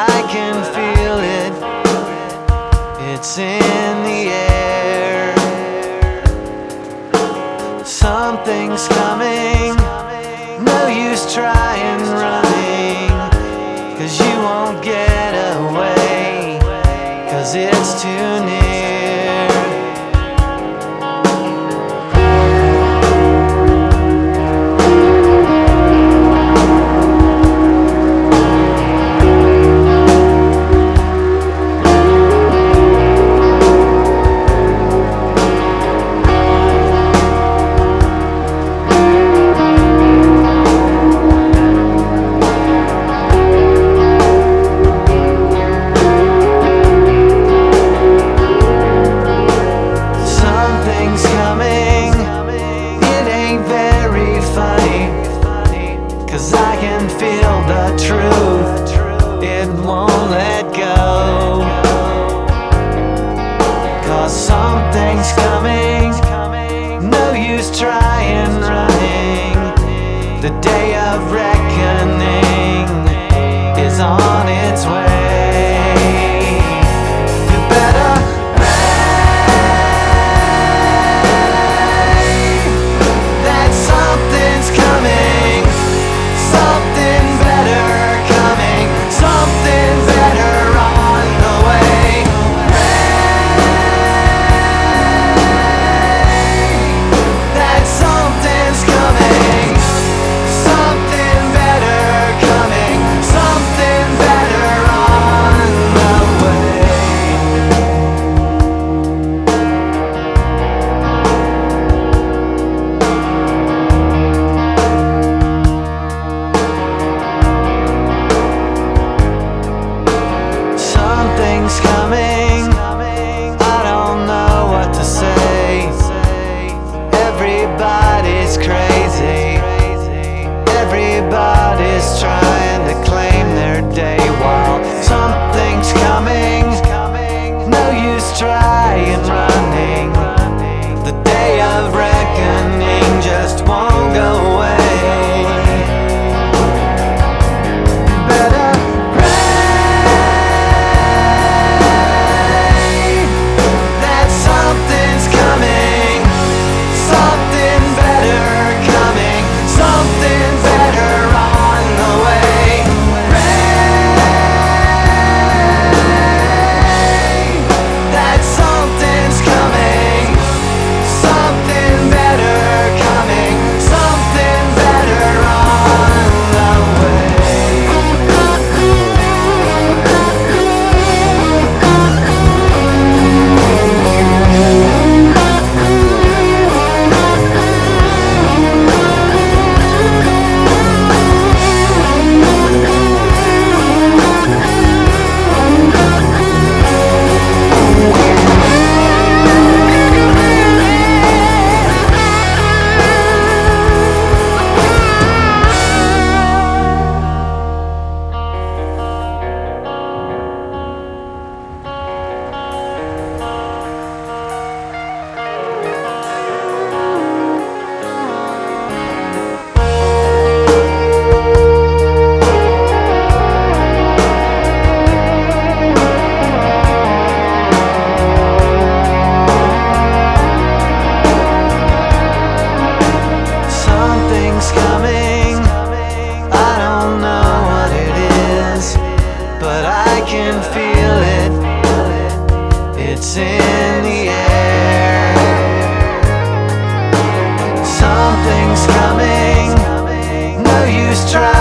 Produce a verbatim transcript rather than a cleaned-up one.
I can feel it. It's in the air. Something's coming. No use trying running, 'cause you won't get away, 'cause it's too near. I can feel the truth, it won't let go. 'Cause something's coming, no use trying running. The day of reckoning is on its way. You better pray that something's coming. Something better coming, something better on the way. Pray that something's coming, something better coming, something better on the way. Something's coming, I don't know what to say. Everybody's crazy, everybody's trying to claim their day, while something's coming, no use trying running. The day of reckoning just won't go away. I can feel it, it's in the air. Something's coming, no use trying.